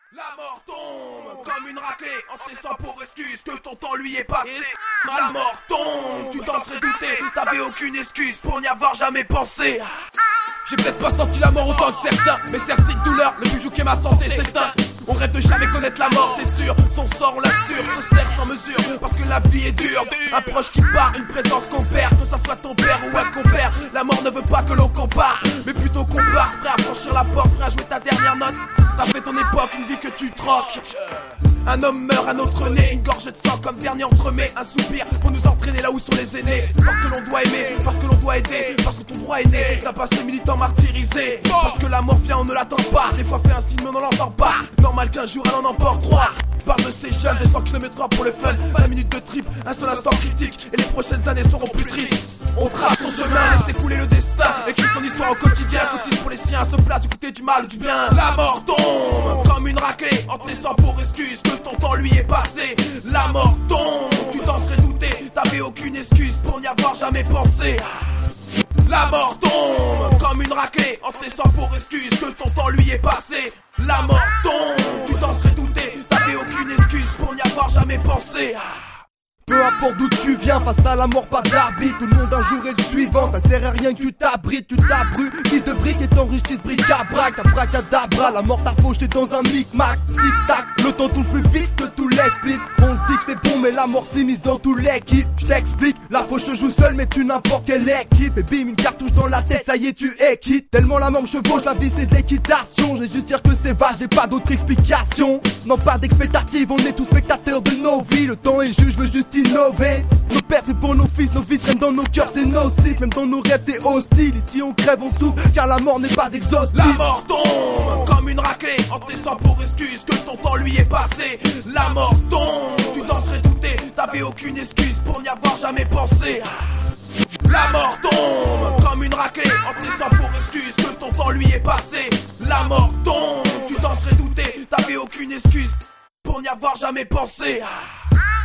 La mort tombe comme une raclée en te laissant pour excuse que ton temps lui est passé. La mort tombe, tu t'en serais douté, t'avais aucune excuse pour n'y avoir jamais pensé. J'ai peut-être pas senti la mort autant que certains, mais certaines douleurs, le bijou qui est ma santé s'éteint. On rêve de jamais connaître la mort, c'est sûr, son sort on l'assure, se serre sans mesure, parce que la vie est dure. Un proche qui part, une présence qu'on perd, que ça soit ton père ou un compère. La mort ne veut pas que l'on compare, mais plutôt qu'on parte, prêt à franchir la porte, prêt à jouer ta dernière note. T'as fait ton époque, une vie que tu troques. Un homme meurt, un autre né, une gorge de sang comme dernier entremets. Un soupir pour nous entraîner là où sont les aînés. Parce que l'on doit aimer, parce que l'on doit aider, parce que ton droit est né. T'as passé militant martyrisé, parce que la mort vient, on ne l'attend pas. Des fois fait un signe mais on ne l'entend pas. Normal qu'un jour elle en emporte 3. Je parle de ces jeunes, des 100 km/h pour le fun. 20 minutes de trip, un seul instant critique, et les prochaines années seront plus tristes. On trace son chemin, laisse couler le destin. Écrit son histoire au quotidien, cotise pour les siens. Se place du côté du mal ou du bien. La mort tombe comme une raclée en te laissant pour excuse que ton temps lui est passé. La mort tombe, tu t'en serais douté, t'avais aucune excuse pour n'y avoir jamais pensé. La mort tombe comme une raclée en te laissant pour excuse que ton temps lui est passé. La mort tombe, tu t'en serais douté, t'avais aucune excuse pour n'y avoir jamais pensé. Peu importe d'où tu viens, face à la mort pas d'arbitre. Tout le monde un jour est le suivant, ça sert à rien que tu t'abrites. Tu t'abrues, fils de briques et t'enrichis bric à brac. Abracadabra, la mort t'a fauché dans un micmac. Tic-tac, le temps tourne plus vite que tous les splits. On se dit que c'est bon mais la mort s'immisce dans tous les kiffs. J't'explique, la fauche se joue seule mais tu n'importe quelle équipe. Et bim, une cartouche dans la tête, ça y est tu es quitte. Tellement la mort me chevauche, la vie c'est de l'équitation. J'ai juste dire que c'est vache, j'ai pas d'autre explication. Non pas d'expectative, on est tous spectateurs de nos vies. Le temps est juste, je veux juste innover. Nos pères c'est pour nos fils traînent dans nos cœurs, c'est nocif. Même dans nos rêves c'est hostile. Ici on crève, on souffre, car la mort n'est pas exhaustive. La mort tombe comme une raclée en te laissant pour excuse que ton temps lui est passé. La mort tombe, tu t'en serais douté, t'avais aucune excuse pour n'y avoir jamais pensé. La mort tombe comme une raclée en te laissant pour excuse que ton temps lui est passé. La mort tombe, tu t'en serais douté, t'avais aucune excuse pour n'y avoir jamais pensé.